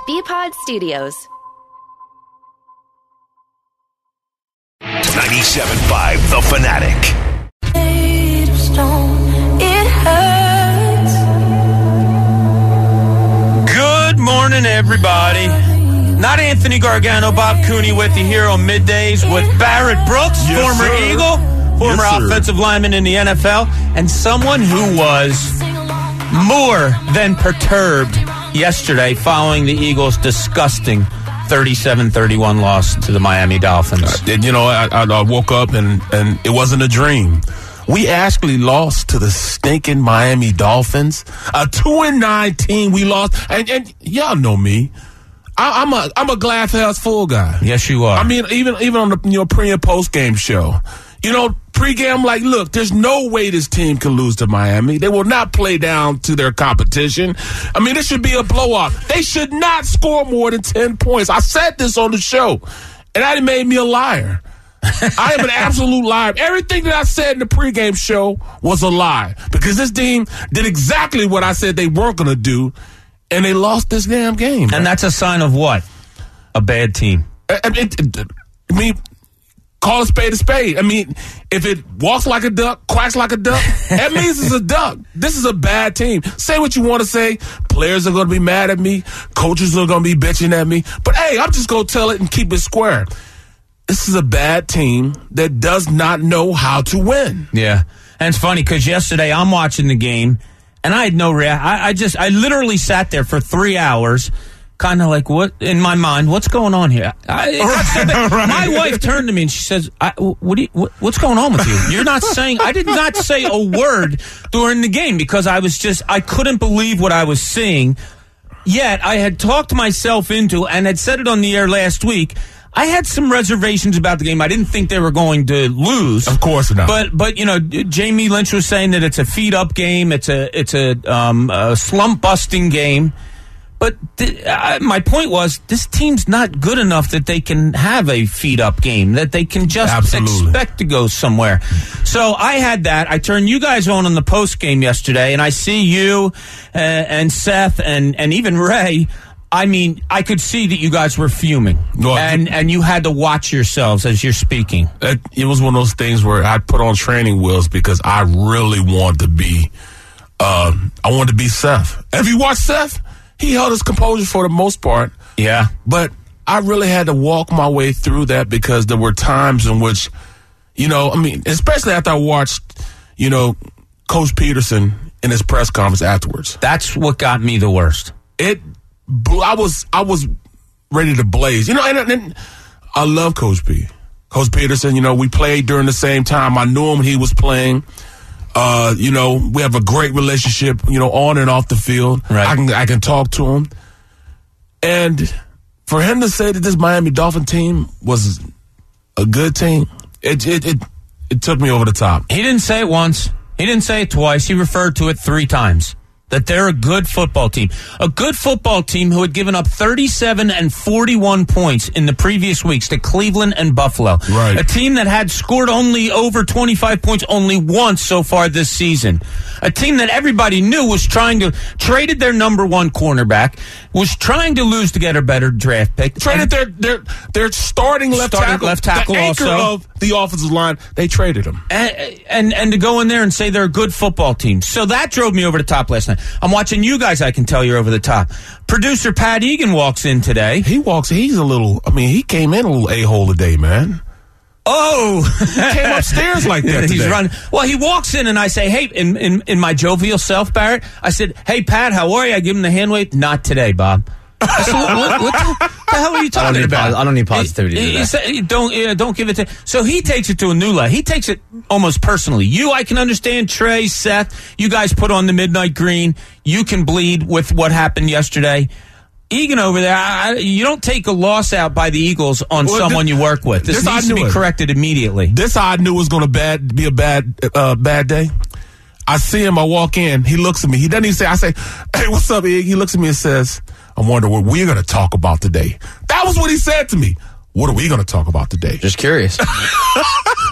BPod Studios. 97.5 The Fanatic. Good morning, everybody. Not Anthony Gargano, Bob Cooney with you here on Middays with Barrett Brooks, former sir. Eagle, former offensive lineman in the NFL, and someone who was more than perturbed yesterday following the Eagles' disgusting 37-31 loss to the Miami Dolphins. I woke up and it wasn't a dream. We actually lost to the stinking Miami Dolphins. A 2-9 team we lost. And y'all know me. I'm a glass house full guy. Yes, you are. I mean, even on the pre and post game show. Pre-game, I'm like, look, there's no way this team can lose to Miami. They will not play down to their competition. I mean, this should be a blowout. They should not score more than 10 points. I said this on the show, and that made me a liar. I am an absolute liar. Everything that I said in the pregame show was a lie because this team did exactly what I said they weren't going to do, and they lost this damn game. And that's a sign of what? A bad team. I mean, call a spade a spade. I mean, if it walks like a duck, quacks like a duck, that means it's a duck. This is a bad team. Say what you want to say. Players are going to be mad at me. Coaches are going to be bitching at me. But, hey, I'm just going to tell it and keep it square. This is a bad team that does not know how to win. Yeah. And it's funny because yesterday I'm watching the game, and I had no reaction. I literally sat there for 3 hours, kind of like, what in my mind, what's going on here? My wife turned to me and she says, what's going on with you? You're not saying, I did not say a word during the game because I couldn't believe what I was seeing. Yet I had talked myself into, and had said it on the air last week, I had some reservations about the game. I didn't think they were going to lose. Of course not. But Jamie Lynch was saying that it's a feed-up game. It's a slump-busting game. But my point was, this team's not good enough that they can have a feed-up game, that they can just expect to go somewhere. So I had that. I turned you guys on the post game yesterday, and I see you and Seth and even Ray. I mean, I could see that you guys were fuming, and you had to watch yourselves as you're speaking. It was one of those things where I put on training wheels because I really wanted to be. I wanted to be Seth. Have you watched Seth? He held his composure for the most part. Yeah, but I really had to walk my way through that because there were times in which, especially after I watched, Coach Peterson in his press conference afterwards. That's what got me the worst. I was ready to blaze. And I love Coach P. Coach Peterson, we played during the same time. I knew him when he was playing. We have a great relationship, on and off the field. Right. I can talk to him. And for him to say that this Miami Dolphin team was a good team, it took me over the top. He didn't say it once. He didn't say it twice. He referred to it 3 times. That they're a good football team. A good football team who had given up 37 and 41 points in the previous weeks to Cleveland and Buffalo. Right. A team that had scored only over 25 points only once so far this season. A team that everybody knew was traded their number 1 cornerback, was trying to lose to get a better draft pick. Traded their starting left tackle, the anchor also of the offensive line. They traded him. And to go in there and say they're a good football team. So that drove me over the top last night. I'm watching you guys, I can tell you're over the top. Producer Pat Egan walks in today. He came in a little a-hole today, man. Oh! He came upstairs like that He's today. running. Well, he walks in and I say, hey, in my jovial self, Barrett, I said, hey, Pat, how are you? I give him the hand wave. Not today, Bob. I said, what the hell are you talking about? I don't need positivity. He said, don't give it to. So he takes it to a new level. He takes it almost personally. I can understand. Trey, Seth, you guys put on the midnight green. You can bleed with what happened yesterday. Egan over there, you don't take a loss out by the Eagles on someone you work with. This needs to be corrected immediately. This I knew was going to be a bad day. I see him. I walk in. He looks at me. He doesn't even say. I say, "Hey, what's up, Ig?" He looks at me and says, "I wonder what we're going to talk about today." That was what he said to me. What are we going to talk about today? Just curious.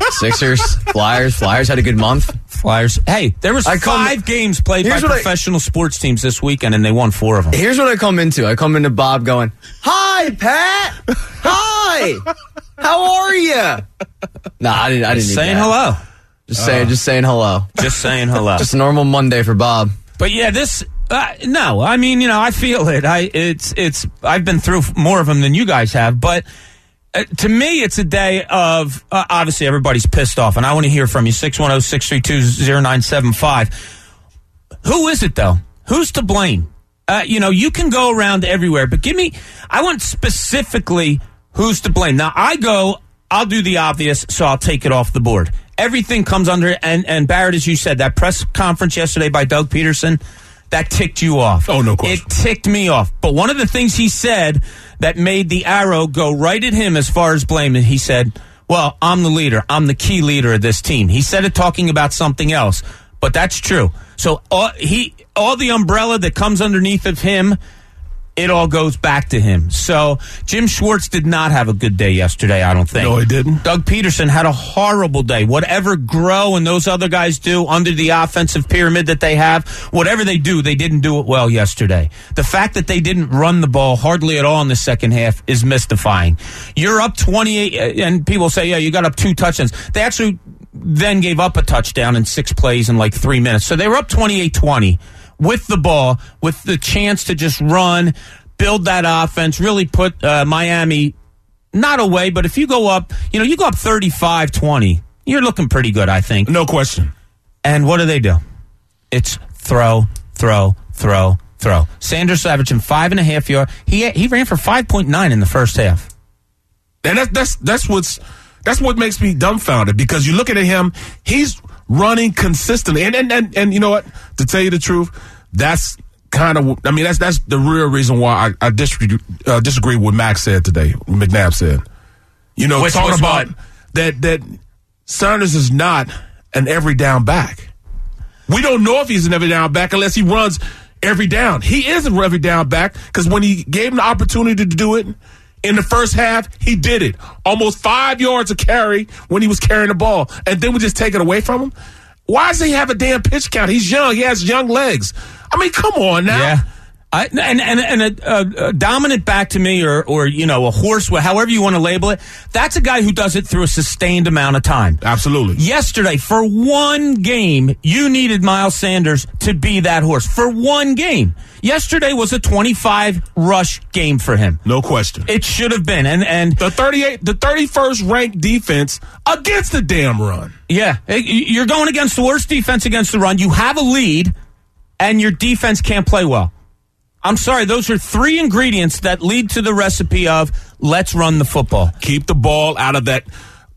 Sixers, Flyers. Flyers had a good month. Flyers. Hey, there was 5 games played by professional sports teams this weekend, and they won 4 of them. Here's what I come into. I come into Bob going, "Hi, Pat. Hi. How are you?" No, I didn't. Just saying hello. Just saying hello. Just saying hello. Just a normal Monday for Bob. But yeah, this. No, I mean, I feel it. I've been through more of them than you guys have, but. To me, it's a day of, obviously, everybody's pissed off, and I want to hear from you, 610-632-0975. Who is it, though? Who's to blame? You can go around everywhere, but I want specifically who's to blame. Now, I'll do the obvious, so I'll take it off the board. Everything comes under, and Barrett, as you said, that press conference yesterday by Doug Peterson, that ticked you off. Oh, no question. It ticked me off. But one of the things he said that made the arrow go right at him as far as blame, he said, well, I'm the leader. I'm the key leader of this team. He said it talking about something else, but that's true. So all the umbrella that comes underneath of him, it all goes back to him. So Jim Schwartz did not have a good day yesterday, I don't think. No, he didn't. Doug Peterson had a horrible day. Whatever Groh and those other guys do under the offensive pyramid that they have, whatever they do, they didn't do it well yesterday. The fact that they didn't run the ball hardly at all in the second half is mystifying. You're up 28, and people say, yeah, you got up 2 touchdowns. They actually then gave up a touchdown in 6 plays in like 3 minutes. So they were up 28-20. With the ball, with the chance to just run, build that offense, really put Miami not away, but if you go up, you go up 35-20, you're looking pretty good, I think. No question. And what do? It's throw. Sanders averaging 5.5 yards. He ran for 5.9 in the first half. And that's what makes me dumbfounded, because you look at him, he's running consistently, and you know what? To tell you the truth, that's kind of, that's the real reason why I disagree with what Max said today. McNabb said, talking about that Sanders is not an every down back. We don't know if he's an every down back unless he runs every down. He is an every down back, because when he gave him the opportunity to do it in the first half, he did it. Almost 5 yards of carry when he was carrying the ball, and then we just take it away from him. Why does he have a damn pitch count? He's young. He has young legs. Come on now. Yeah. A dominant back to me, or a horse, however you want to label it, that's a guy who does it through a sustained amount of time. Absolutely. Yesterday, for one game, you needed Miles Sanders to be that horse. For one game. Yesterday was a 25 rush game for him. No question. It should have been. And the 31st ranked defense against the damn run. Yeah. You're going against the worst defense against the run. You have a lead, and your defense can't play well. I'm sorry, those are 3 ingredients that lead to the recipe of let's run the football. Keep the ball out of that.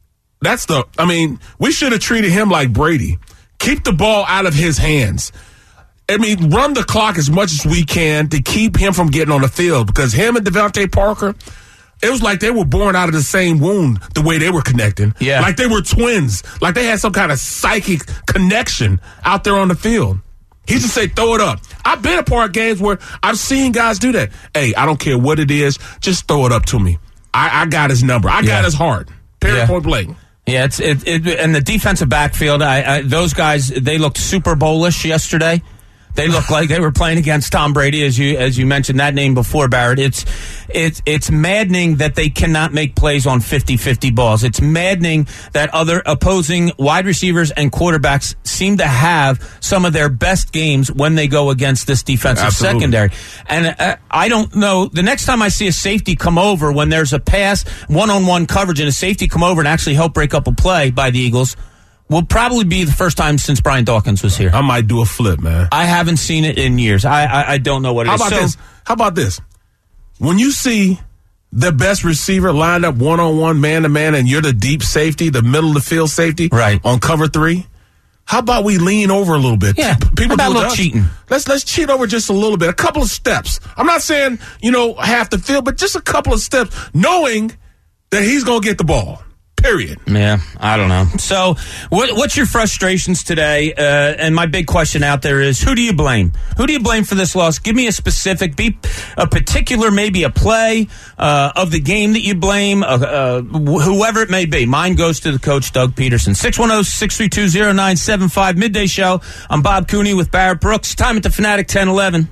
We should have treated him like Brady. Keep the ball out of his hands. Run the clock as much as we can to keep him from getting on the field, because him and Devontae Parker, it was like they were born out of the same wound, the way they were connecting. Yeah. Like they were twins. Like they had some kind of psychic connection out there on the field. He just say, throw it up. I've been a part of games where I've seen guys do that. Hey, I don't care what it is. Just throw it up to me. I got his number. I got his heart. Point blank. Yeah, and the defensive backfield, those guys, they looked Super Bowl-ish yesterday. They look like they were playing against Tom Brady, as you mentioned that name before, Barrett. It's maddening that they cannot make plays on 50-50 balls. It's maddening that other opposing wide receivers and quarterbacks seem to have some of their best games when they go against this defensive secondary. And I don't know, the next time I see a safety come over when there's a pass, one-on-one coverage, and a safety come over and actually help break up a play by the Eagles, will probably be the first time since Brian Dawkins was here. I might do a flip, man. I haven't seen it in years. I don't know what it is. How about this? When you see the best receiver lined up one-on-one, man-to-man, and you're the deep safety, the middle of the field safety, right, on cover 3, how about we lean over a little bit? Yeah, people do a little cheating. Let's cheat over just a little bit, a couple of steps. I'm not saying, half the field, but just a couple of steps, knowing that he's going to get the ball. period. Yeah, I don't know. So what's your frustrations today? And my big question out there is, who do you blame? Who do you blame for this loss? Give me a specific, be a particular, maybe a play of the game that you blame, whoever it may be. Mine goes to the coach, Doug Peterson. 610-632-0975, Midday Show. I'm Bob Cooney with Barrett Brooks. Time at the Fanatic 1011.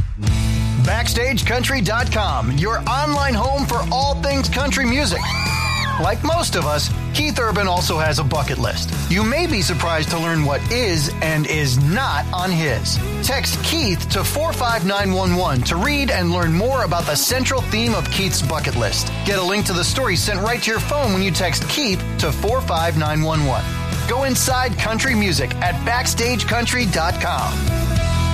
BackstageCountry.com, your online home for all things country music. Like most of us, Keith Urban also has a bucket list. You may be surprised to learn what is and is not on his. Text Keith to 45911 to read and learn more about the central theme of Keith's bucket list. Get a link to the story sent right to your phone when you text Keith to 45911. Go inside country music at BackstageCountry.com.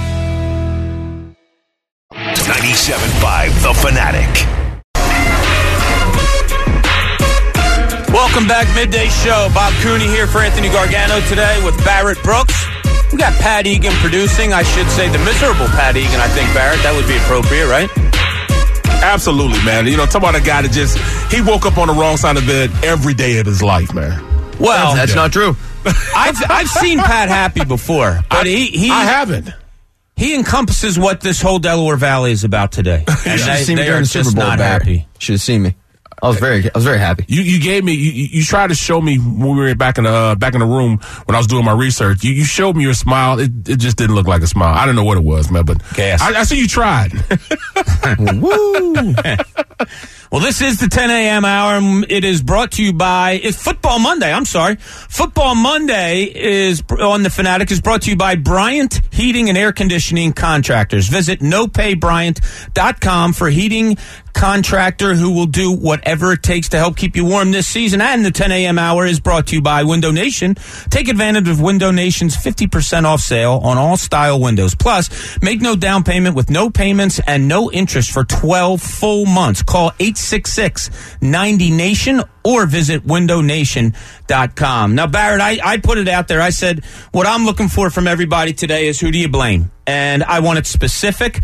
97.5 The Fanatic. Welcome back, Midday Show. Bob Cooney here for Anthony Gargano today with Barrett Brooks. We got Pat Egan producing. I should say the miserable Pat Egan, I think, Barrett. That would be appropriate, right? Absolutely, man. You know, talk about a guy that he woke up on the wrong side of bed every day of his life, man. Well, That's not true. I've seen Pat happy before, but I haven't. He encompasses what this whole Delaware Valley is about today. And You should have seen me they during are the Super just Bowl, not Barrett. happy. Should have seen me. I was very happy. You gave me you tried to show me when we were back in the room when I was doing my research. You showed me your smile. It just didn't look like a smile. I didn't know what it was, man. But Gas. I see you tried. Woo! Well, this is the 10 a.m. hour. It is brought to you by it's Football Monday. I'm sorry. Football Monday is on the Fanatic is brought to you by Bryant Heating and Air Conditioning Contractors. Visit nopaybryant.com for heating contractor who will do whatever it takes to help keep you warm this season. And the 10 a.m. hour is brought to you by Window Nation. Take advantage of Window Nation's 50% off sale on all style windows. Plus, make no down payment with no payments and no interest for 12 full months. Call 866-90-NATION or visit windownation.com. Now, Barrett, I put it out there. I said, what I'm looking for from everybody today is who do you blame? And I want it specific.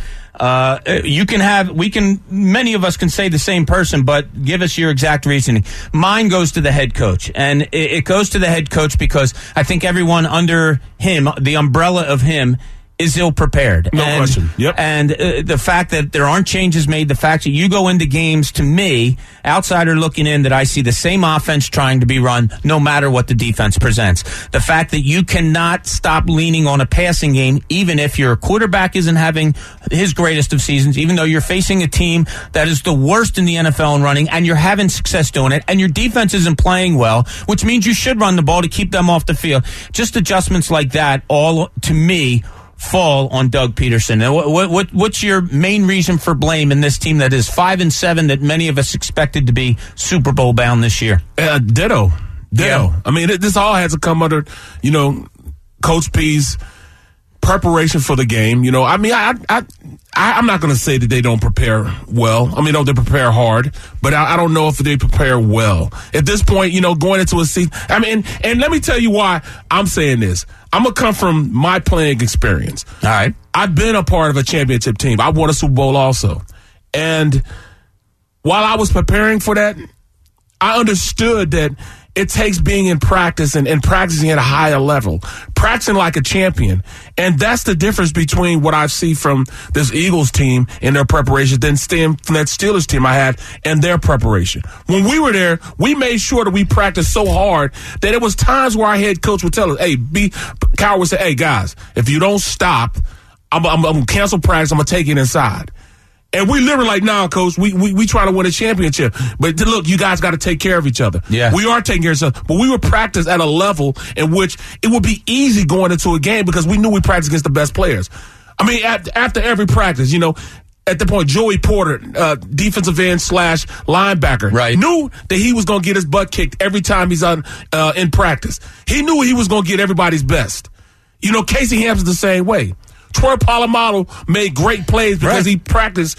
Many of us can say the same person, but give us your exact reasoning. Mine goes to the head coach, and it goes to the head coach because I think everyone under him, the umbrella of him, is ill-prepared. No question. Yep. And the fact that there aren't changes made, the fact that you go into games, to me, outsider looking in, that I see the same offense trying to be run no matter what the defense presents. The fact that you cannot stop leaning on a passing game, even if your quarterback isn't having his greatest of seasons, even though you're facing a team that is the worst in the NFL in running, and you're having success doing it, and your defense isn't playing well, which means you should run the ball to keep them off the field. Just adjustments like that, all, to me, fall on Doug Peterson. And what's your main reason for blame in this team that is 5-7 that many of us expected to be Super Bowl bound this year? Ditto. Yeah. I mean, this all has to come under, Coach P's preparation for the game. I mean, I'm not going to say that they don't prepare well. I mean, they prepare hard, but I don't know if they prepare well. At this point, going into a season, I mean, and let me tell you why I'm saying this. I'm going to come from my playing experience. All right. I've been a part of a championship team. I won a Super Bowl also. And while I was preparing for that, I understood that it takes being in practice and practicing at a higher level, practicing like a champion. And that's the difference between what I see from this Eagles team in their preparation than from that Steelers team I had and their preparation. When we were there, we made sure that we practiced so hard that it was times where our head coach would tell us, Cowher would say, hey, guys, if you don't stop, I'm going to cancel practice. I'm going to take it inside. And we literally like, nah, coach, we try to win a championship. But look, you guys got to take care of each other. Yeah. We are taking care of each other. But we would practice at a level in which it would be easy going into a game because we knew we practiced against the best players. I mean, after every practice, at the point, Joey Porter, defensive end / linebacker, right, knew that he was going to get his butt kicked every time he's in practice. He knew he was going to get everybody's best. Casey Hampton's the same way. Troy Polamalu made great plays because he practiced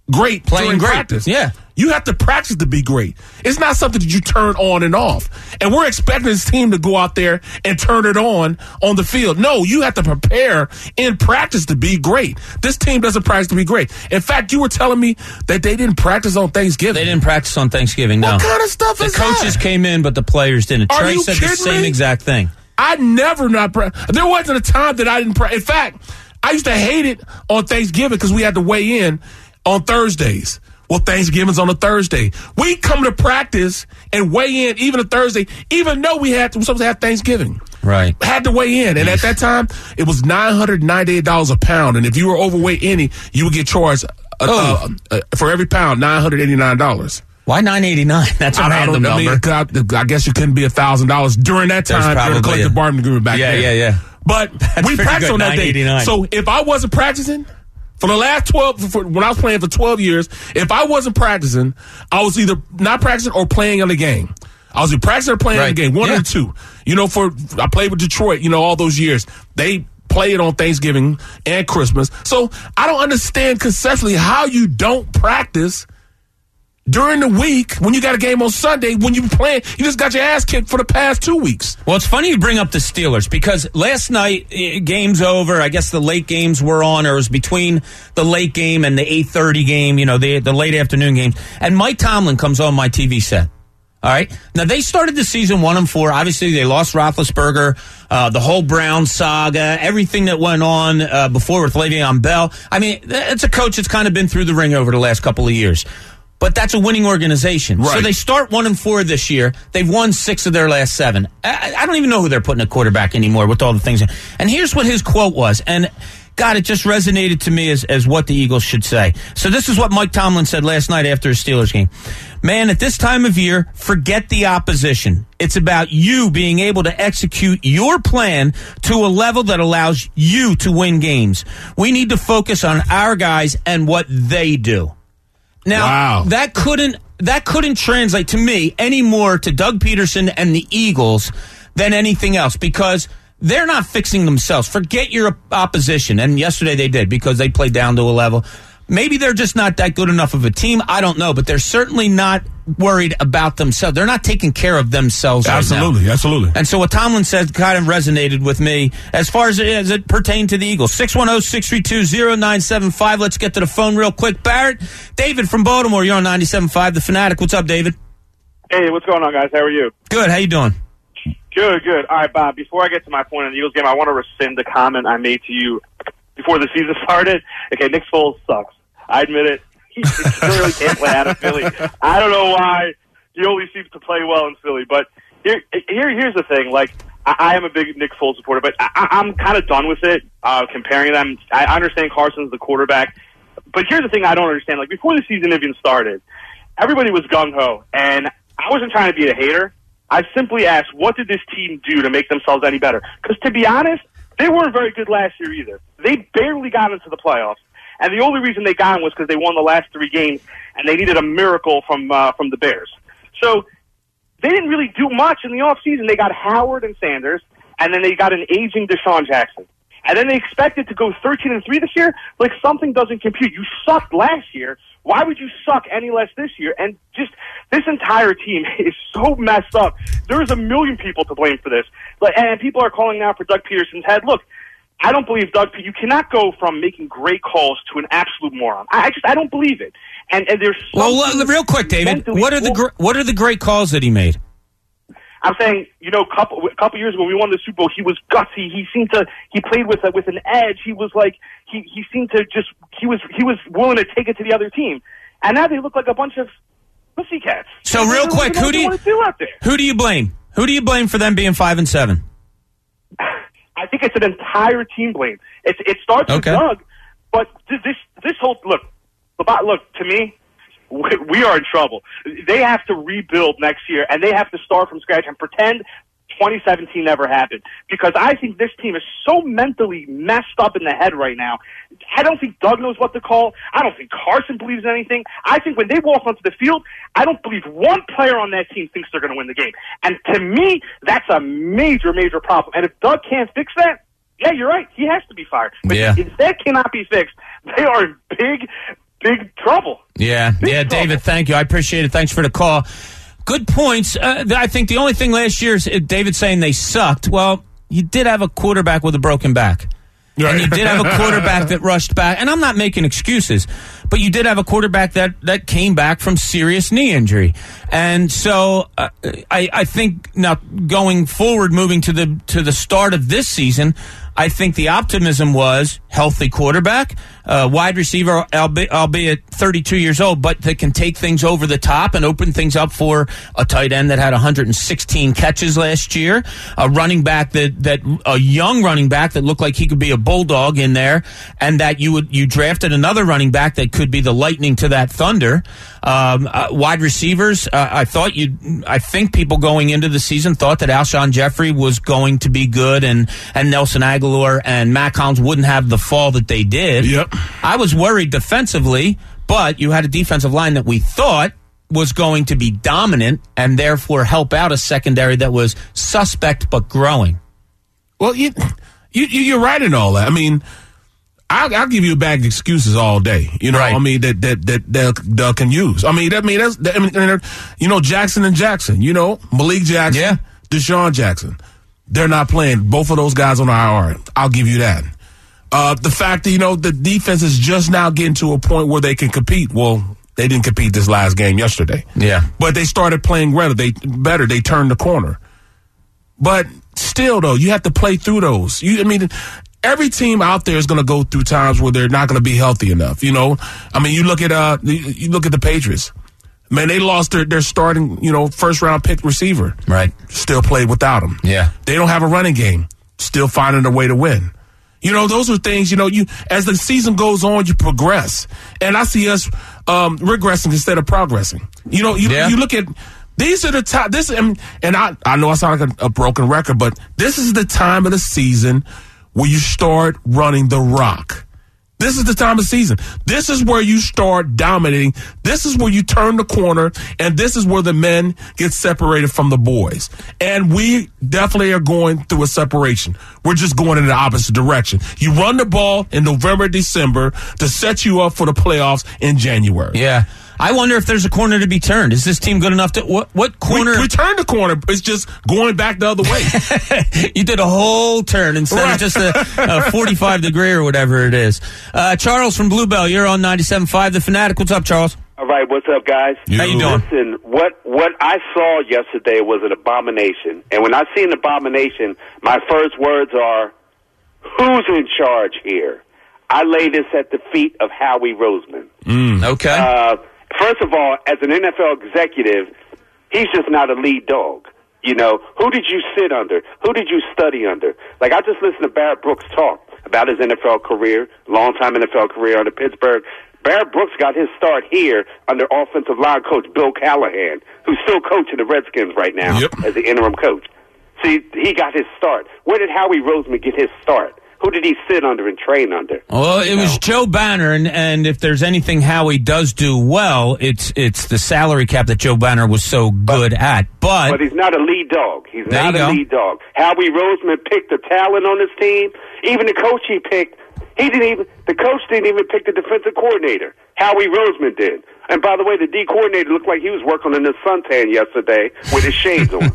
great Playing during great. practice. Yeah. You have to practice to be great. It's not something that you turn on and off. And we're expecting this team to go out there and turn it on the field. No, you have to prepare in practice to be great. This team doesn't practice to be great. In fact, you were telling me that they didn't practice on Thanksgiving. They didn't practice on Thanksgiving, no. What kind of stuff is that? The coaches came in, but the players didn't. Are Trey you said the kidding same me? exact thing. I never not practice. There wasn't a time that I didn't practice. In fact, I used to hate it on Thanksgiving because we had to weigh in on Thursdays. Well, Thanksgiving's on a Thursday. We come to practice and weigh in even a Thursday, even though we're supposed to have Thanksgiving. Right. Had to weigh in. And at that time, it was $998 a pound. And if you were overweight any, you would get charged for every pound, $989. Why $989? That's a random number. I guess you couldn't be $1,000 during that time during the collective bargaining agreement back then. Yeah. But we practiced on that day. So if I wasn't practicing, for the last when I was playing for 12 years, if I wasn't practicing, I was either not practicing or playing in the game. I was either practicing or playing in the game, one of the two. I played with Detroit, all those years. They played on Thanksgiving and Christmas. So I don't understand conceptually how you don't practice during the week when you got a game on Sunday when you playing. You just got your ass kicked for the past 2 weeks. Well, it's funny you bring up the Steelers because last night, game's over. I guess the late games were on, or it was between the late game and the 8:30 game, the late afternoon games. And Mike Tomlin comes on my TV set. All right. Now, they started the season 1-4. Obviously, they lost Roethlisberger, the whole Brown saga, everything that went on before with Le'Veon Bell. I mean, it's a coach that's kind of been through the ring over the last couple of years. But that's a winning organization. Right. So they start 1-4 this year. They've won 6 of their last 7. I don't even know who they're putting a quarterback anymore with all the things. And here's what his quote was. And, God, it just resonated to me as what the Eagles should say. So this is what Mike Tomlin said last night after his Steelers game. Man, at this time of year, forget the opposition. It's about you being able to execute your plan to a level that allows you to win games. We need to focus on our guys and what they do. Now, that couldn't translate to me any more to Doug Peterson and the Eagles than anything else because they're not fixing themselves. Forget your opposition. And yesterday they did because they played down to a level. Maybe they're just not that good enough of a team. I don't know. But they're certainly not worried about themselves. They're not taking care of themselves right now. Absolutely. And so what Tomlin said kind of resonated with me as far as it pertained to the Eagles. 610-632-0975. Let's get to the phone real quick. Barrett, David from Baltimore, you're on 97.5 The Fanatic. What's up, David? Hey, what's going on, guys? How are you? Good. How you doing? Good. All right, Bob, before I get to my point on the Eagles game, I want to rescind the comment I made to you before the season started. Okay, Nick Foles sucks. I admit it. He really can't play out of Philly. I don't know why. He only seems to play well in Philly. But here's the thing. Like, I am a big Nick Foles supporter, but I'm kind of done with it, comparing them. I understand Carson's the quarterback. But here's the thing I don't understand. Like, before the season even started, everybody was gung-ho. And I wasn't trying to be a hater. I simply asked, what did this team do to make themselves any better? Because, to be honest, they weren't very good last year either. They barely got into the playoffs. And the only reason they got him was because they won the last 3 games, and they needed a miracle from the Bears. So they didn't really do much in the offseason. They got Howard and Sanders, and then they got an aging Deshaun Jackson. And then they expected to go 13-3 this year. Like, something doesn't compute. You sucked last year. Why would you suck any less this year? And just this entire team is so messed up. There's a million people to blame for this. And people are calling now for Doug Peterson's head. Look, I don't believe you cannot go from making great calls to an absolute moron. I don't believe it. And there's real quick, David. What are the great calls that he made? I'm saying, a couple years ago when we won the Super Bowl, he was gutsy. He played with an edge. He was like he seemed to just he was willing to take it to the other team. And now they look like a bunch of pussycats. So real quick, who do you blame? Who do you blame for them being 5-7? I think it's an entire team blame. It starts with Doug, but this whole look to me, we are in trouble. They have to rebuild next year, and they have to start from scratch and pretend 2017 never happened. Because I think this team is so mentally messed up in the head right now. I don't think Doug knows what to call. I don't think Carson believes in anything. I think when they walk onto the field, I don't believe one player on that team thinks they're going to win the game. And to me, that's a major, major problem. And if Doug can't fix that, yeah, you're right. He has to be fired. But if that cannot be fixed, they are in big trouble. Yeah, David, thank you. I appreciate it. Thanks for the call. Good points. I think the only thing last year is David saying they sucked. Well, you did have a quarterback with a broken back. Right. And you did have a quarterback that rushed back. And I'm not making excuses, but you did have a quarterback that came back from serious knee injury. And so I think now going forward, moving to the start of this season, I think the optimism was healthy quarterback, wide receiver, albeit 32 years old, but that can take things over the top and open things up for a tight end that had 116 catches last year, a running back a young running back that looked like he could be a bulldog in there, and that you drafted another running back that could be the lightning to that thunder. Wide receivers, I think people going into the season thought that Alshon Jeffrey was going to be good, and Nelson Aguilar and Matt Collins wouldn't have the fall that they did. Yep. I was worried defensively, but you had a defensive line that we thought was going to be dominant and therefore help out a secondary that was suspect but growing. Well, you're right in all that. I mean, I'll give you a bag of excuses all day. You know, right. I mean that they can use. I mean, Jackson and Jackson. You know, Malik Jackson, yeah. Deshaun Jackson. They're not playing. Both of those guys on IR. I'll give you that. The fact that the defense is just now getting to a point where they can compete. Well, they didn't compete this last game yesterday. Yeah, but they started playing better. They turned the corner. But still, though, you have to play through those. Every team out there is going to go through times where they're not going to be healthy enough. You look at the Patriots. Man, they lost their starting, first round pick receiver. Right. Still played without him. Yeah. They don't have a running game. Still finding a way to win. Those are things, as the season goes on, you progress. And I see us regressing instead of progressing. You look at these are the time. I know I sound like a broken record, but this is the time of the season where you start running the rock. This is the time of season. This is where you start dominating. This is where you turn the corner, and this is where the men get separated from the boys. And we definitely are going through a separation. We're just going in the opposite direction. You run the ball in November, December to set you up for the playoffs in January. Yeah. I wonder if there's a corner to be turned. Is this team good enough to what corner? We turned the corner. It's just going back the other way. You did a whole turn instead of just a 45-degree or whatever it is. Charles from Bluebell, you're on 97.5 The Fanatic. What's up, Charles? All right, what's up, guys? How you doing? Listen, what I saw yesterday was an abomination. And when I see an abomination, my first words are, who's in charge here? I lay this at the feet of Howie Roseman. Okay. First of all, as an NFL executive, he's just not a lead dog. Who did you sit under? Who did you study under? Like, I just listened to Barrett Brooks talk about his NFL career, long-time NFL career under Pittsburgh. Barrett Brooks got his start here under offensive line coach Bill Callahan, who's still coaching the Redskins right now as the interim coach. See, he got his start. Where did Howie Roseman get his start? Who did he sit under and train under? Well, it was Joe Banner, and if there's anything Howie does do well, it's the salary cap that Joe Banner was so good at. But he's not a lead dog. He's not a lead dog. Howie Roseman picked the talent on his team. Even the coach he picked, the coach didn't even pick the defensive coordinator. Howie Roseman did. And by the way, the D coordinator looked like he was working on his suntan yesterday with his shades on.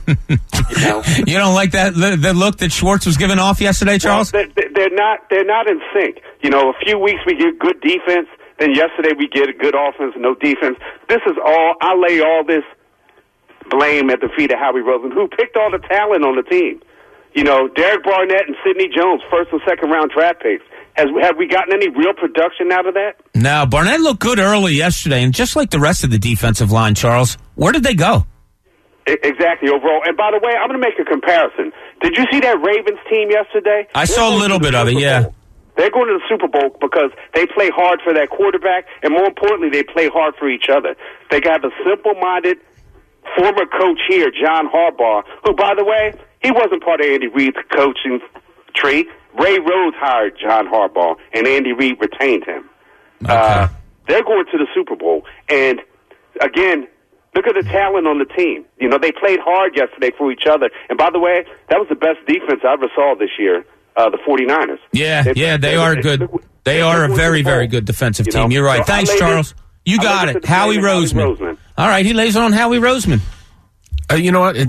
You don't like that the look that Schwartz was giving off yesterday, Charles? Well, they're not in sync. A few weeks we get good defense, then yesterday we get a good offense and no defense. This is all I lay all this blame at the feet of Howie Roseman, who picked all the talent on the team. Derek Barnett and Sidney Jones, first and second round draft picks. Have we gotten any real production out of that? No, Barnett looked good early yesterday, and just like the rest of the defensive line, Charles, where did they go? Exactly, overall. And by the way, I'm going to make a comparison. Did you see that Ravens team yesterday? I saw a little bit of it, yeah. They're going to the Super Bowl because they play hard for that quarterback, and more importantly, they play hard for each other. They got a simple-minded former coach here, John Harbaugh, who, by the way, he wasn't part of Andy Reid's coaching tree. Ray Rhodes hired John Harbaugh, and Andy Reid retained him. Okay. They're going to the Super Bowl. And, again, look at the talent on the team. They played hard yesterday for each other. And, by the way, that was the best defense I ever saw this year, the 49ers. Yeah, they are good. They are a very, very good defensive team. You're right. Thanks, Charles. You got it. Howie Roseman. All right, he lays on Howie Roseman. You know what?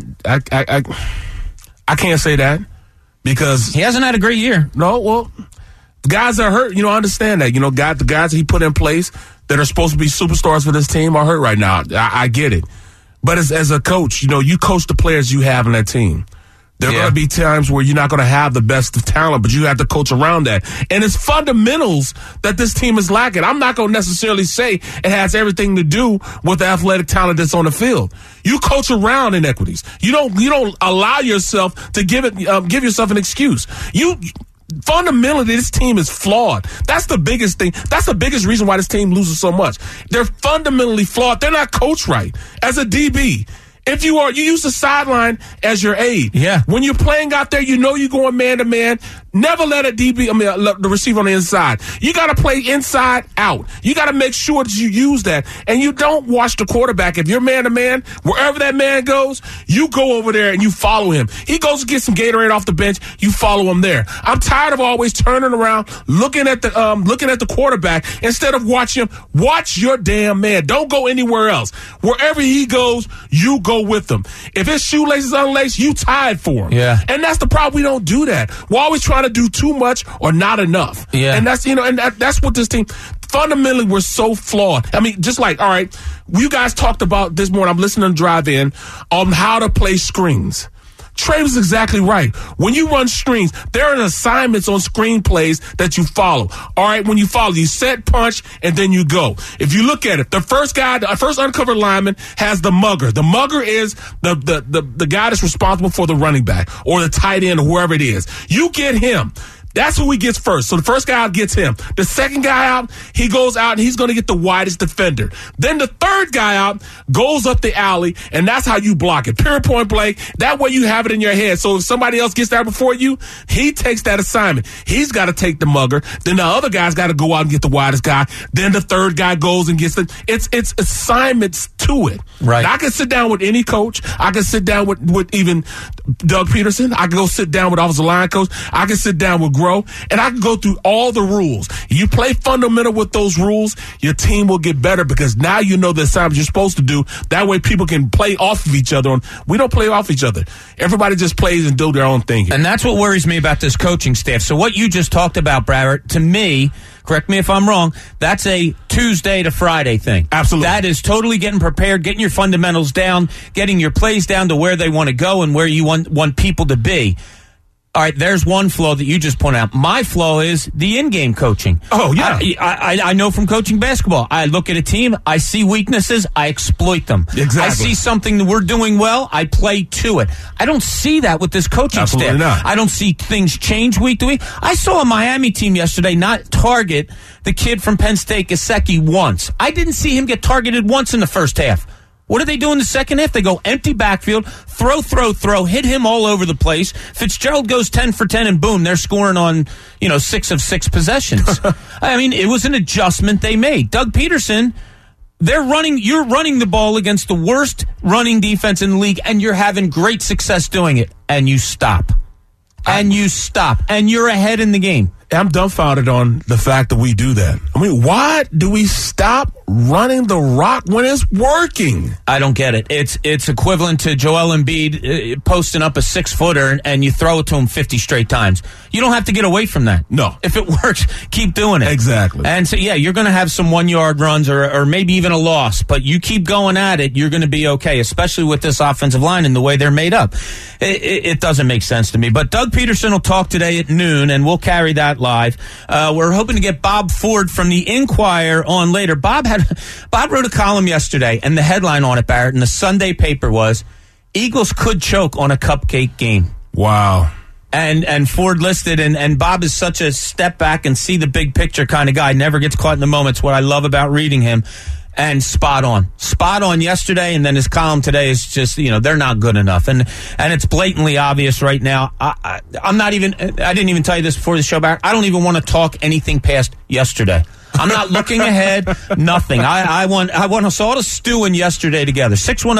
I can't say that because he hasn't had a great year. No, well, the guys are hurt. I understand that. The guys he put in place that are supposed to be superstars for this team are hurt right now. I get it. But as a coach, you coach the players you have in that team. There are going to be times where you're not going to have the best of talent, but you have to coach around that. And it's fundamentals that this team is lacking. I'm not going to necessarily say it has everything to do with the athletic talent that's on the field. You coach around inequities. You don't allow yourself to give yourself an excuse. Fundamentally, this team is flawed. That's the biggest thing. That's the biggest reason why this team loses so much. They're fundamentally flawed. They're not coached right. As a DB, if you use the sideline as your aid. Yeah. When you're playing out there, you're going man to man. Never let the receiver on the inside. You got to play inside out. You got to make sure that you use that. And you don't watch the quarterback. If you're man to man, wherever that man goes, you go over there and you follow him. He goes to get some Gatorade off the bench. You follow him there. I'm tired of always turning around, looking at the quarterback instead of watching him. Watch your damn man. Don't go anywhere else. Wherever he goes, you go with him. If his shoelaces unlaced, you tied for him. Yeah. And that's the problem. We don't do that. We're always trying to do too much or not enough. Yeah. And that's what this team, fundamentally, we're so flawed. I mean, just like, all right, you guys talked about this morning, I'm listening to Drive In, on how to play screens. Trey was exactly right. When you run screens, there are assignments on screen plays that you follow. All right, when you follow, you set, punch, and then you go. If you look at it, the first uncovered lineman has the mugger. The mugger is the guy that's responsible for the running back or the tight end or whoever it is. You get him. That's who he gets first. So the first guy out gets him. The second guy out, he goes out and he's going to get the widest defender. Then the third guy out goes up the alley, and that's how you block it. Pure point blank. That way you have it in your head. So if somebody else gets there before you, he takes that assignment. He's got to take the mugger. Then the other guy's got to go out and get the widest guy. Then the third guy goes and gets it's assignments to it. Right. Now, I can sit down with any coach. I can sit down with even Doug Peterson. I can go sit down with offensive line coach. I can sit down with and I can go through all the rules. You play fundamental with those rules, your team will get better because now you know the assignments you're supposed to do. That way people can play off of each other. We don't play off each other. Everybody just plays and do their own thing. And that's what worries me about this coaching staff. So what you just talked about, Brad, to me, correct me if I'm wrong, that's a Tuesday to Friday thing. Absolutely. That is totally getting prepared, getting your fundamentals down, getting your plays down to where they want to go and where you want people to be. All right, there's one flaw that you just pointed out. My flaw is the in-game coaching. Oh, yeah. I know from coaching basketball. I look at a team, I see weaknesses, I exploit them. Exactly. I see something that we're doing well, I play to it. I don't see that with this coaching Absolutely staff. not. I don't see things change week to week. I saw a Miami team yesterday not target the kid from Penn State, Gesicki, once. I didn't see him get targeted once in the first half. What do they do in the second half? They go empty backfield, throw, hit him all over the place. Fitzgerald goes 10 for 10, and boom, they're scoring on 6 of 6 possessions. I mean, it was an adjustment they made. Doug Peterson, you're running the ball against the worst running defense in the league, and you're having great success doing it, and you stop. And you're ahead in the game. I'm dumbfounded on the fact that we do that. I mean, why do we stop running the rock when it's working? I don't get it. It's equivalent to Joel Embiid posting up a 6-footer and you throw it to him 50 straight times. You don't have to get away from that. No. If it works, keep doing it. Exactly. And so, you're going to have some 1-yard runs or maybe even a loss, but you keep going at it, you're going to be okay, especially with this offensive line and the way they're made up. It doesn't make sense to me. But Doug Peterson will talk today at noon, and we'll carry that live. We're hoping to get Bob Ford from the Inquirer on later. Bob wrote a column yesterday, and the headline on it, Barrett, in the Sunday paper was, Eagles could choke on a cupcake game. Wow. And Ford listed, and Bob is such a step back and see the big picture kind of guy, never gets caught in the moment. It's what I love about reading him. And spot on yesterday, and then his column today is just, they're not good enough. And it's blatantly obvious right now. I didn't even tell you this before the show, Barrett. I don't even want to talk anything past yesterday. I'm not looking ahead, nothing. I want us all to stew in yesterday together.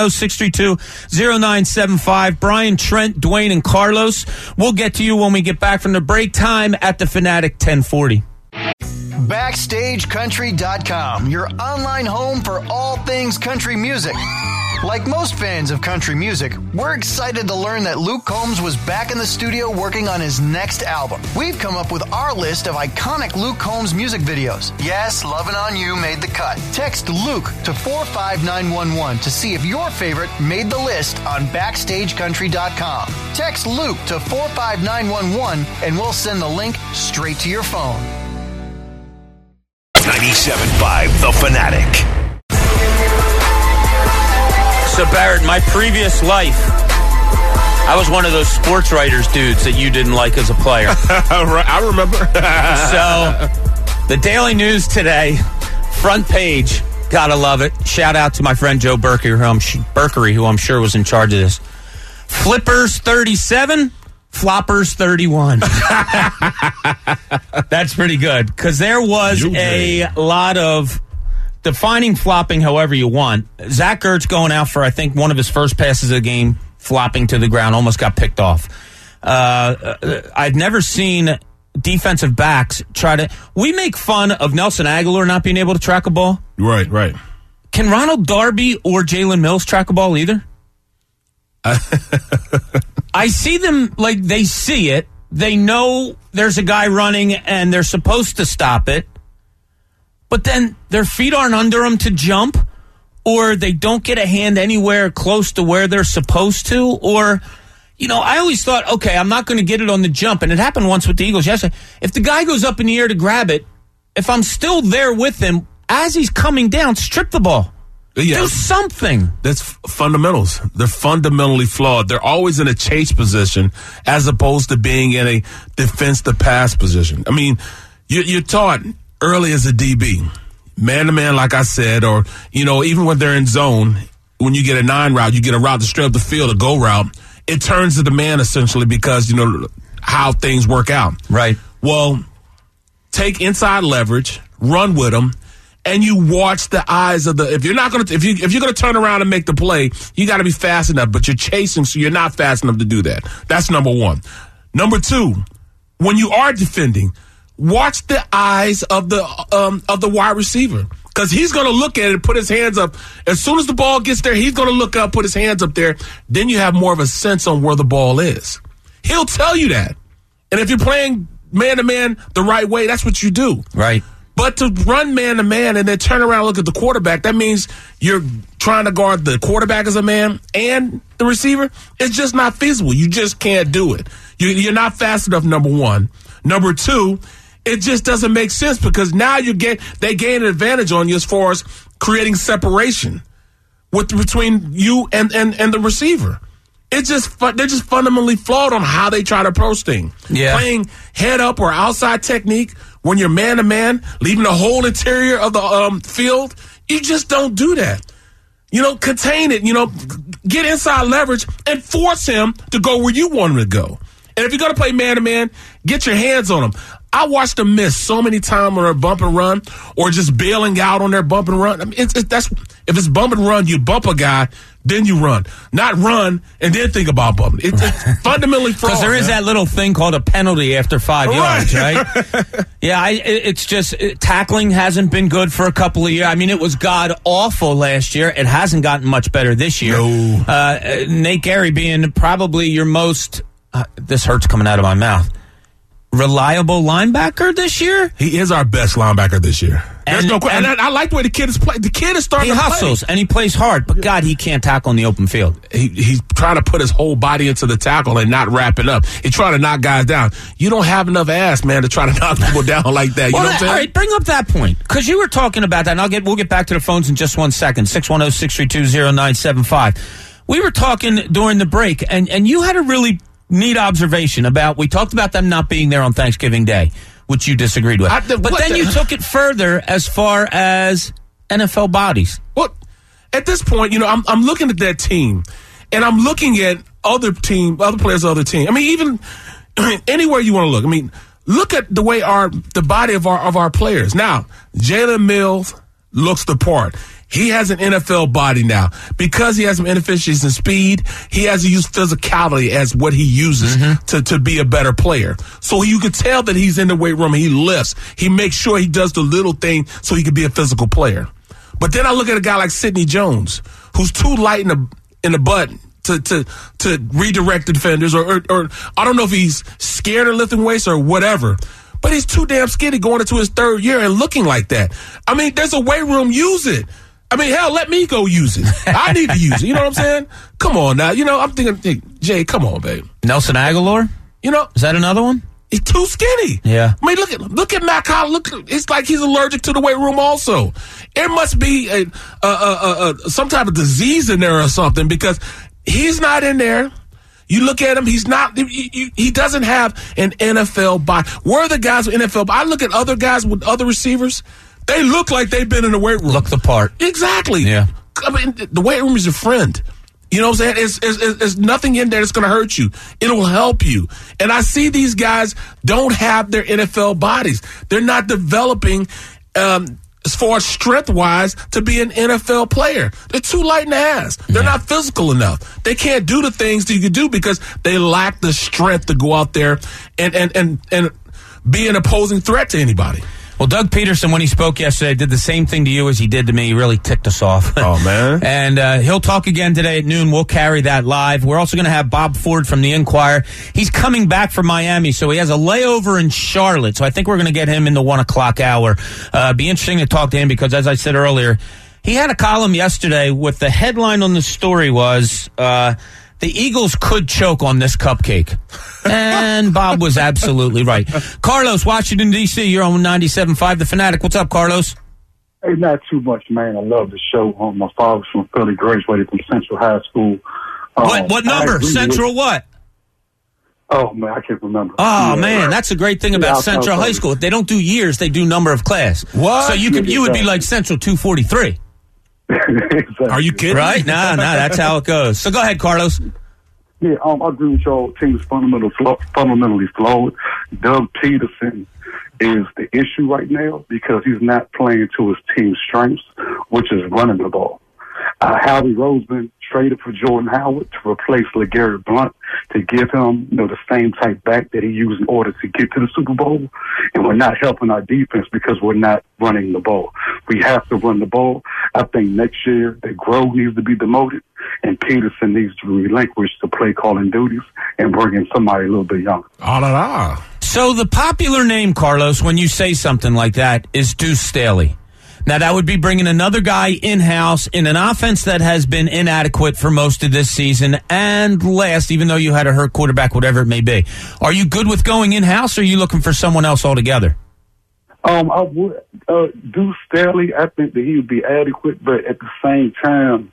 610-632-0975. Brian, Trent, Dwayne, and Carlos. We'll get to you when we get back from the break. Time at the Fanatic 1040. BackstageCountry.com, your online home for all things country music. Like most fans of country music, we're excited to learn that Luke Combs was back in the studio working on his next album. We've come up with our list of iconic Luke Combs music videos. Yes, Lovin' On You made the cut. Text Luke to 45911 to see if your favorite made the list on BackstageCountry.com. Text Luke to 45911 and we'll send the link straight to your phone. 97.5 The Fanatic. So, Barrett, in my previous life, I was one of those sports writers dudes that you didn't like as a player. I remember. So, the Daily News today, front page, gotta love it. Shout out to my friend Joe Berkery, who I'm sure was in charge of this. Flippers 37, floppers 31. That's pretty good, because there was a lot of defining flopping however you want. Zach Ertz going out for, I think, one of his first passes of the game, flopping to the ground, almost got picked off. I've never seen defensive backs try to... We make fun of Nelson Aguilar not being able to track a ball. Right. Can Ronald Darby or Jalen Mills track a ball either? I see them like they see it. They know there's a guy running and they're supposed to stop it. But then their feet aren't under them to jump, or they don't get a hand anywhere close to where they're supposed to, or, you know, I always thought, okay, I'm not going to get it on the jump, and it happened once with the Eagles yesterday. If the guy goes up in the air to grab it, if I'm still there with him, as he's coming down, strip the ball. Yeah. Do something. That's fundamentals. They're fundamentally flawed. They're always in a chase position as opposed to being in a defense-to-pass position. I mean, you're taught early as a DB, man-to-man, like I said, or, you know, even when they're in zone, when you get a 9 route, you get a route to straight up the field, a go route, it turns to the man essentially because, you know, how things work out. Right. Well, take inside leverage, run with them, and you watch the eyes of the. If you're going to turn around and make the play, you got to be fast enough. But you're chasing, so you're not fast enough to do that. That's number one. Number two, when you are defending, watch the eyes of the wide receiver, because he's going to look at it, put his hands up. As soon as the ball gets there, he's going to look up, put his hands up there. Then you have more of a sense on where the ball is. He'll tell you that. And if you're playing man-to-man the right way, that's what you do. Right. But to run man-to-man and then turn around and look at the quarterback, that means you're trying to guard the quarterback as a man and the receiver. It's just not feasible. You just can't do it. You're not fast enough, number one. Number two, it just doesn't make sense, because now they gain an advantage on you as far as creating separation between you and the receiver. They're just fundamentally flawed on how they try to approach things. Yeah. Playing head up or outside technique when you're man to man, leaving the whole interior of the field, you just don't do that. You know, contain it. You know, get inside leverage and force him to go where you want him to go. And if you're going to play man to man, get your hands on him. I watched them miss so many times on their bump and run, or just bailing out on their bump and run. I mean, if it's bump and run, you bump a guy, then you run. Not run and then think about bumping. It's fundamentally flawed. Because there is that little thing called a penalty after 5 yards, right? Yeah, it's just tackling hasn't been good for a couple of years. I mean, it was god-awful last year. It hasn't gotten much better this year. No. Nate Gary being probably your most, this hurts coming out of my mouth, reliable linebacker this year. He is our best linebacker this year. There's no question. And I like the way the kid is playing. The kid is starting to play. He hustles and he plays hard, but God, he can't tackle in the open field. He's trying to put his whole body into the tackle and not wrap it up. He's trying to knock guys down. You don't have enough ass, man, to try to knock people down like that. You know what I'm saying? All right, bring up that point, because you were talking about that, and we'll get back to the phones in just 1 second. 610-632-0975. We were talking during the break, and you had a really neat observation about, we talked about them not being there on Thanksgiving Day, which you disagreed with. But then you took it further as far as NFL bodies. Well, at this point, you know, I'm looking at that team, and I'm looking at other players of other team. I mean, even anywhere you want to look. I mean, look at the way the body of our players. Now, Jalen Mills looks the part. He has an NFL body now. Because he has some inefficiencies in speed, he has to use physicality as what he uses to be a better player. So you could tell that he's in the weight room and he lifts. He makes sure he does the little thing so he can be a physical player. But then I look at a guy like Sidney Jones, who's too light in the butt to redirect the defenders, or I don't know if he's scared of lifting weights or whatever. But he's too damn skinny going into his third year and looking like that. I mean, there's a weight room, use it. I mean, hell, let me go use it. I need to use it. You know what I'm saying? Come on now. You know, I'm thinking, hey, Jay, come on, babe. Nelson Aguilar? You know, is that another one? He's too skinny. Yeah. I mean, look at Matt Collins. It's like he's allergic to the weight room also. It must be some type of disease in there or something, because he's not in there. You look at him, he's not. He doesn't have an NFL body. Where are the guys with NFL body? I look at other guys with other receivers. They look like they've been in the weight room. Look the part. Exactly. Yeah. I mean, the weight room is your friend. You know what I'm saying? There's nothing in there that's going to hurt you. It'll help you. And I see these guys don't have their NFL bodies. They're not developing, as far as strength-wise, to be an NFL player. They're too light in the ass. They're not physical enough. They can't do the things that you can do because they lack the strength to go out there and be an opposing threat to anybody. Well, Doug Peterson, when he spoke yesterday, did the same thing to you as he did to me. He really ticked us off. Oh, man. And he'll talk again today at noon. We'll carry that live. We're also going to have Bob Ford from the Inquirer. He's coming back from Miami, so he has a layover in Charlotte. So I think we're going to get him in the 1 o'clock hour. Be interesting to talk to him because, as I said earlier, he had a column yesterday with the headline on the story was, the Eagles could choke on this cupcake. And Bob was absolutely right. Carlos, Washington, D.C., you're on 97.5 The Fanatic. What's up, Carlos? Hey, not too much, man. I love the show. My father's from Philly, graduated from Central High School. What number? Central what? Oh, man, I can't remember. Oh, man, that's a great thing about Central High School. They don't do years, they do number of class. What? So you would be like Central 243. Exactly. Are you kidding? Right? Nah, that's how it goes. So go ahead, Carlos. Yeah, I agree with y'all. Team is fundamentally flawed. Doug Peterson is the issue right now because he's not playing to his team's strengths, which is running the ball. Howie Roseman traded for Jordan Howard to replace LeGarrette Blount to give him, the same type back that he used in order to get to the Super Bowl. And we're not helping our defense because we're not running the ball. We have to run the ball. I think next year that Grove needs to be demoted and Peterson needs to relinquish the play calling duties and bring in somebody a little bit younger. So the popular name, Carlos, when you say something like that, is Deuce Staley. Now, that would be bringing another guy in-house in an offense that has been inadequate for most of this season and last, even though you had a hurt quarterback, whatever it may be. Are you good with going in-house, or are you looking for someone else altogether? I would do Staley. I think that he would be adequate, but at the same time,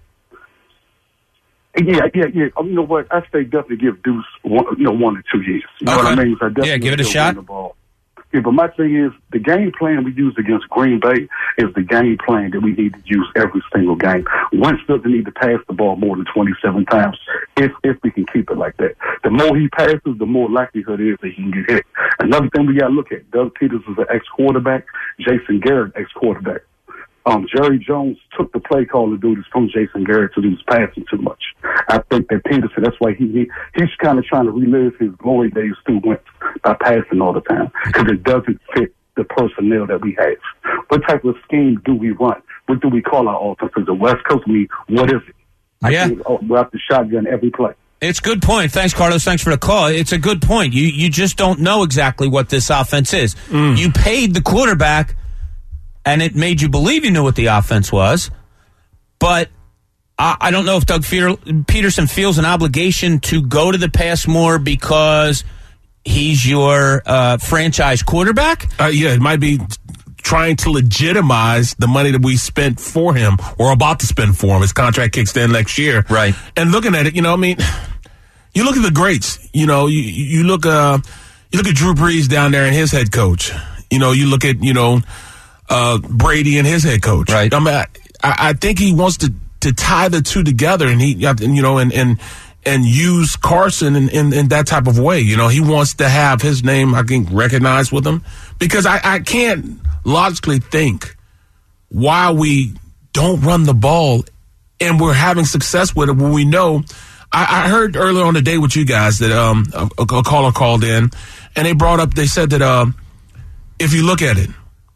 yeah. You know what? I say definitely give Deuce 1 or 2 years. You know what I mean? So give it a shot. Yeah, but my thing is, the game plan we used against Green Bay is the game plan that we need to use every single game. Wentz doesn't need to pass the ball more than 27 times if we can keep it like that. The more he passes, the more likelihood is that he can get hit. Another thing we got to look at, Doug Peters is an ex-quarterback, Jason Garrett, ex-quarterback. Jerry Jones took the play calling duties from Jason Garrett because he was passing too much. I think that Peterson, that's why he's kind of trying to relive his glory days through Wentz by passing all the time because it doesn't fit the personnel that we have. What type of scheme do we run? What do we call our offense? Is the West Coast? What is it? We're out the shotgun every play. It's a good point. Thanks, Carlos. Thanks for the call. It's a good point. You just don't know exactly what this offense is. You paid the quarterback, and it made you believe you knew what the offense was. But I don't know if Doug Peterson feels an obligation to go to the pass more because he's your franchise quarterback. Yeah, it might be trying to legitimize the money that we spent for him or about to spend for him. His contract kicks in next year. Right. And looking at it, you look at the greats. You look at Drew Brees down there and his head coach. You look at, Brady and his head coach. Right. I think he wants to tie the two together, and and use Carson in that type of way. He wants to have his name, I think, recognized with him, because I can't logically think why we don't run the ball, and we're having success with it when we know. I heard earlier on the day with you guys that a caller called in, and they said that if you look at it,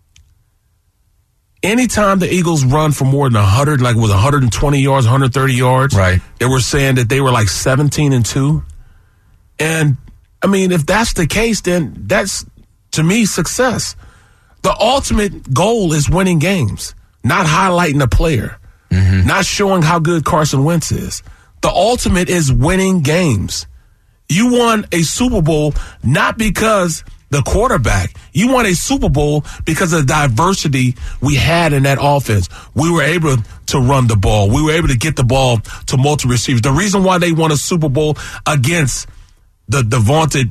anytime the Eagles run for more than 100, like it was 120 yards, 130 yards, right, they were saying that they were like 17-2. And, I mean, if that's the case, then that's, to me, success. The ultimate goal is winning games, not highlighting a player, not showing how good Carson Wentz is. The ultimate is winning games. You won a Super Bowl not because the quarterback. You won a Super Bowl because of the diversity we had in that offense. We were able to run the ball. We were able to get the ball to multiple receivers. The reason why they won a Super Bowl against the vaunted,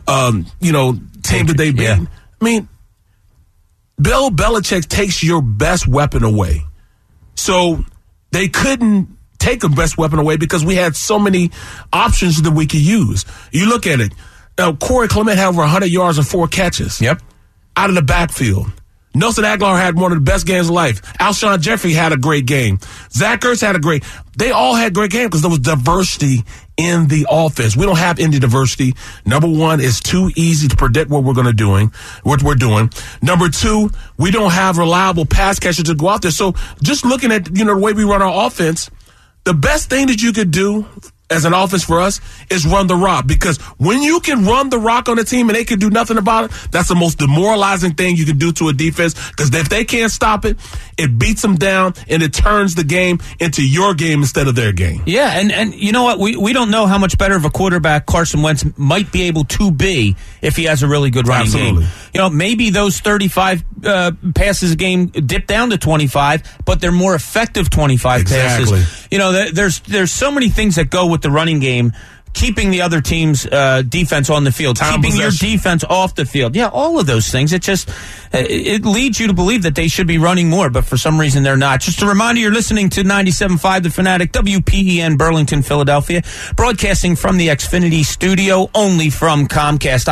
team that they beat. Yeah. I mean, Bill Belichick takes your best weapon away. So they couldn't take a best weapon away because we had so many options that we could use. You look at it. Now, Corey Clement had over 100 yards and 4 catches. Yep. Out of the backfield. Nelson Aguilar had one of the best games of life. Alshon Jeffrey had a great game. Zach Ertz they all had great games because there was diversity in the offense. We don't have any diversity. Number one, it's too easy to predict what we're doing. Number two, we don't have reliable pass catchers to go out there. So just looking at, the way we run our offense, the best thing that you could do as an offense for us is run the rock, because when you can run the rock on a team and they can do nothing about it, that's the most demoralizing thing you can do to a defense, because if they can't stop it, it beats them down and it turns the game into your game instead of their game. Yeah, and you know what? We don't know how much better of a quarterback Carson Wentz might be able to be if he has a really good running game. Maybe those 35 passes a game dip down to 25, but they're more effective 25 passes. There's so many things that go with the running game, keeping the other team's defense on the field, keeping your defense off the field. Yeah, all of those things. It leads you to believe that they should be running more, but for some reason they're not. Just a reminder, you're listening to 97.5 The Fanatic, WPEN Burlington, Philadelphia, broadcasting from the Xfinity studio, only from Comcast.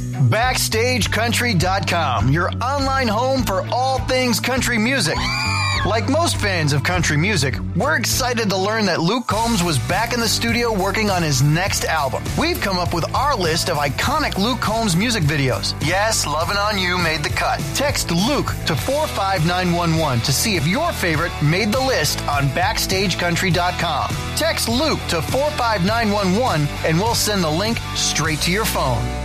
BackstageCountry.com, your online home for all things country music. Like most fans of country music, we're excited to learn that Luke Combs was back in the studio working on his next album. We've come up with our list of iconic Luke Combs music videos. Yes, Lovin' On You made the cut. Text Luke to 45911 to see if your favorite made the list on BackstageCountry.com. Text Luke to 45911 and we'll send the link straight to your phone.